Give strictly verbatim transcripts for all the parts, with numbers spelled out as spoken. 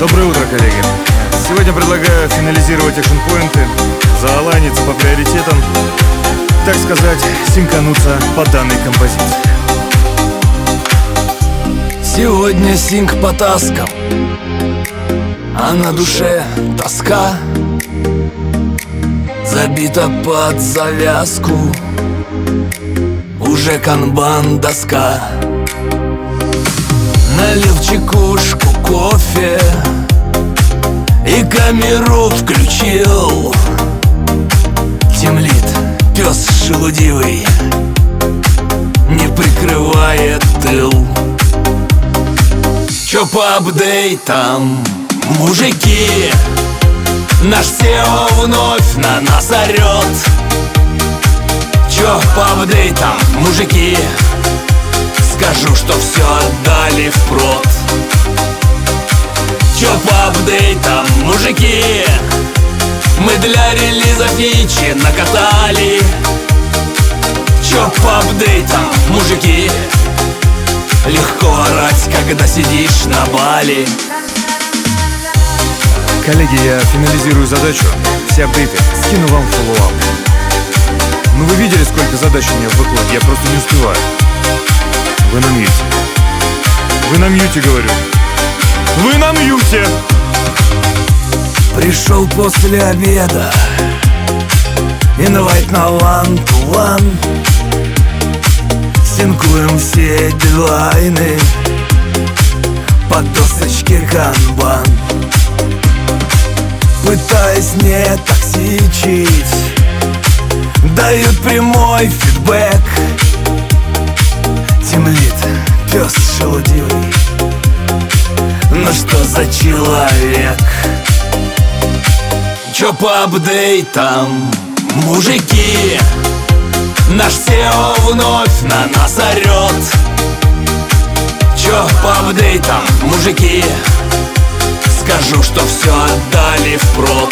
Доброе утро, коллеги. Сегодня предлагаю финализировать экшн-поинты, заалайниться по приоритетам, так сказать, синкануться по данной композиции. Сегодня синк по таскам, а на душе тоска. Забита под завязку уже канбан доска. Налил чекушку кофе и камеру включил. Темлит пес шелудивый, не прикрывает тыл. Чё по апдейтам, мужики? Наш сео вновь на нас орёт. Чё по апдейтам, мужики? Скажу, что все отдали впрод. Чё по апдейтам, мужики? Мы для релиза фичи накатали. Чё по апдейтам, мужики? Легко орать, когда сидишь на Бали. Коллеги, я финализирую задачу. Все апдейты скину вам в фоллоуап. Ну вы видели, сколько задач у меня в бэклоге? Я просто не успеваю. Вы на мьюте. Вы на мьюте, говорю. Вы на мьюте! Пришел после обеда, инвайт на one-to-one. Синкуем все дедлайны по досочке канбан. Пытаясь не токсичить, дают прямой фидбэк. Темлит пес шелудивый, ну что за человек? Чё по апдейтам, мужики? Наш сео вновь на нас орёт. Чё по апдейтам, мужики? Скажу, что все отдали впрод.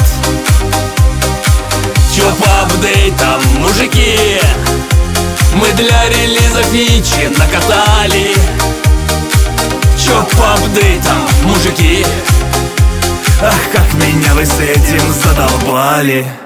Чё по апдейтам, мужики? Мы для релиза фичи накатали. Чё по апдейтам, мужики? Ах, как меня вы с этим задолбали.